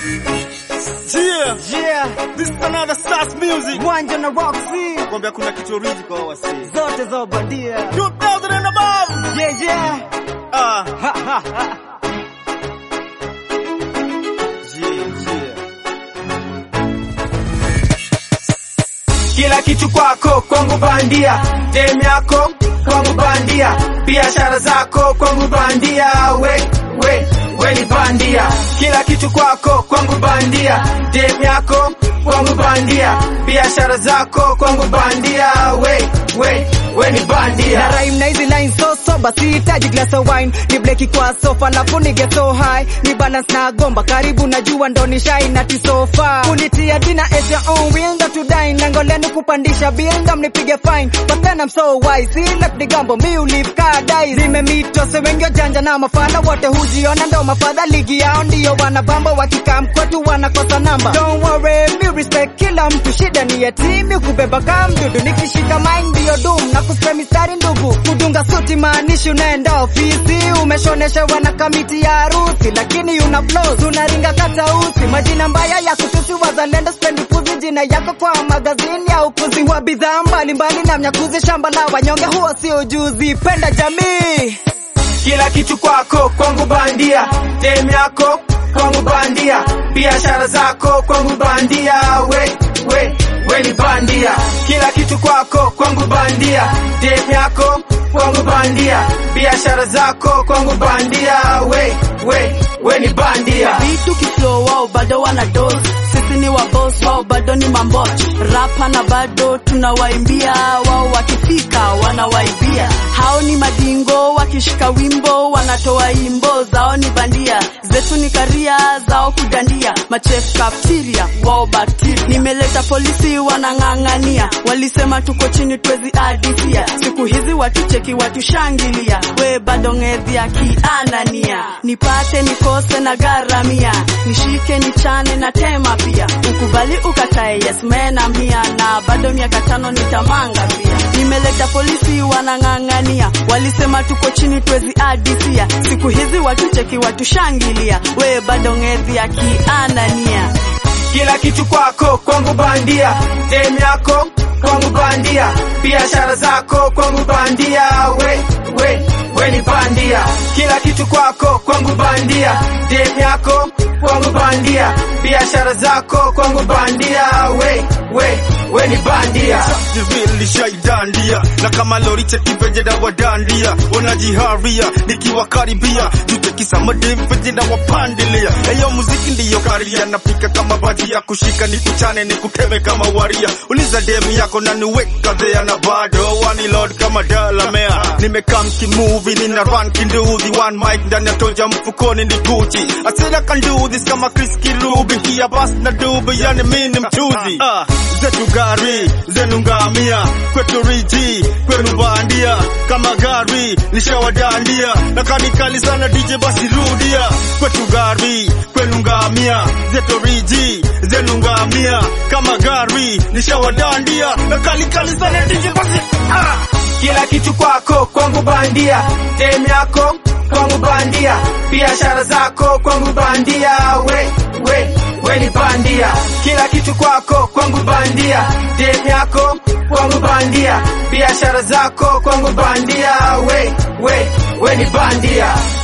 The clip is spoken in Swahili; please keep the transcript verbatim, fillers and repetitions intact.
Yeah, Yeah, this is another Stars Music. Wanja na Roxy, Kwambia kuna kitu original kwa wasi. zote za bandia. two thousand and above. Yeah, yeah. Ah, Ha, ha, ha. yeah, yeah. Kila kitu kwako kwangu bandia, dem yako kwangu bandia, biashara zako kwangu bandia, we we we ni bandia. Kila kitu kwako kwangu bandia, dem yako kwangu bandia, biashara zako kwangu bandia, we we we ni bandia. Na rhyme na hizi lines so sober, sihitaji glass of wine. Ni bleki kwa sofa alafu nige so high. Ni balance na gomba karibu na jua ndo ni shine ati so far. Kunitia dina at your own will not to dine. Lengo lenu kupandisha bill ndo mnipige fine. But then I'm so wise, see like the gambo me live car dies. Nimemito se wengi janja na mafala wote hujiona ndo mafadha ligi yao ndio wanabamba wakikam kwetu wanakosa namba. Don't worry, me respect kila mtu, shida ni ya team kubeba kama mdudu. Nikishika mind ndio doom na kuspray mistari ndugu. Kudunga suti maanishi unaenda ofisi. Umeshonesha wana kamiti ya harusi, lakini una flows unaringa kata usi. Majina mbaya ya kutusi wazalendo, spendi puzi jina yako kwa magazini ya upuzi wa bidhaa mbalimbali na mnyakuzi. Shamba la wanyonge huo si ujuzi, penda jamii. Kila kitu kwako kwangu bandia, dem yako kwangu bandia, biashara zako kwangu bandia, we we we ni bandia. Kila kitu kwako kwangu bandia, dem yako kwangu bandia, biashara zako kwangu bandia, we we we ni bandia. Vitu kiflow wao bado wana dose, sisi ni wa boss wao bado ni mambo. Rapa na bado tunawaimbia, wao wakifika wanawaibia. Hao ni madingo wakishika wimbo wanatoa imbo, zao ni bandia, zetu ni karia zao kudandia. Machef cafeteria wao bacteria. Nimeleta polisi wanang'ang'ania, walisema tuko chini twezi adisia. Siku hizi watu cheki watu shangilia, we bado ngedhi ya kianania. Nipate nikose na garamia, nishike nichane na tema pia. Ukubali ukatae yes man I'm here, na bado miaka tano nitamanga pia. Nimeleta polisi wanang'ang'ania, walisema tuko chini twezi adisia. Siku hizi watu cheki watu shangilia, we bado ngedhi ya kianania. Kila kitu kwako kwangu bandia, dem yako kwangu bandia, biashara zako kwangu bandia, we we we ni bandia. Kila kitu kwako kwangu bandia, dem yako kwangu bandia, biashara zako kwangu bandia, we we we ni bandia. Jivili shaidandia na kama lori cheki vejeda wadandia, wanajiharia nikiwa karibia, tutekisa madem vejeda wapandilia. Eyo muziki ndiyo karia, napika kama baji ya kushika ni kuchane ni kuteme kama waria. Uliza demu yako na niweka dhea na bado wani lord kama dalamea. Nimekam kimovie nina run kinduzi, one mic ndani ya toja mfukoni ni Gucci. I said I can do this kama Chris Kirubi, hiya bas na dubi yani mini mchuzi. Ah, zetu gari zenu ngamia, kwetu riji kwenu bandia. Kama gari nishawadandia, na kanikali sana D J basi rudia. Kwetu gari kwenu ngamia, zetu riji zenu ngamia. Kama gari nishawadandia, na kanikali sana D J basi ah. Kila kitu kwako kwangu bandia, dem yako kwangu bandia, biashara zako kwangu bandia, we we we ni bandia. Kila kitu kwako kwangu bandia, dem yako kwangu bandia, biashara zako kwangu bandia, we we we ni bandia.